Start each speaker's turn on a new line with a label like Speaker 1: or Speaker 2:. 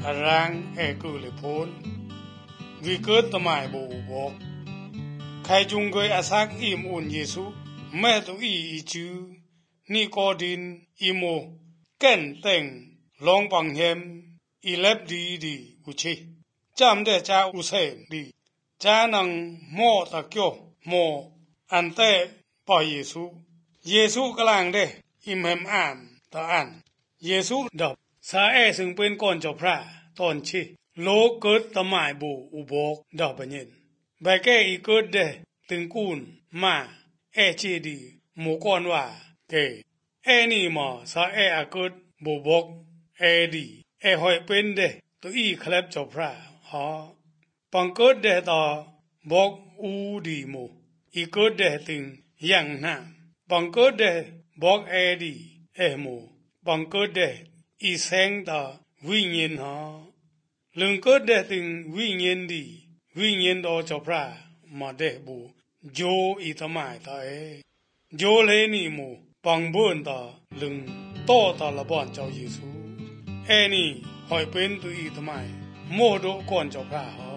Speaker 1: ร่างกูเลยพ้นวิเกิดตมายบูบอกใครจุงเกยอาศักอิมอุนเยซูแม่ตุอีจูนี่กอดินอิโมเก่นเต็งลองปังเฮมอีเล็บดีอุชิจำได้จ้าอุเซนดีจานังโมตะเกียวโมอันเตปอเยซูกลางเดอิมเฮมอ่านตาอันเยซูดอบสาซึ่งเป็นก่อนเจ้าพระตอนชีโลกเกิดตมายบูอุบอกดอกบัญญินใบแก่อีเกิดเดถึงกูนมาจีดีหมู่ก่อนว่าเกนี่มาสาอาเกิดบูบอกดีหอยเป็นเดตัวอีคลับเจ้าพระฮะปังเกิดเดต่อบอกอูดีโมอีเกิดเดถึงยังน้ำปังเกิดเดบอกดีโมปังเกิดเดอีเซงต่อวิญญาณฮะลึงเกิดเดถึงวิญญาณดีวิญญาณต่อเจ้าพระมาเดบูโจอีทำไมต่อโจเลนี่โมปังบุญต่อลึงโตต่อละบอนเจ้าเยซูนี่หอยเป็นตัวอีทำไมโมโดก่อนเจ้าพระฮะ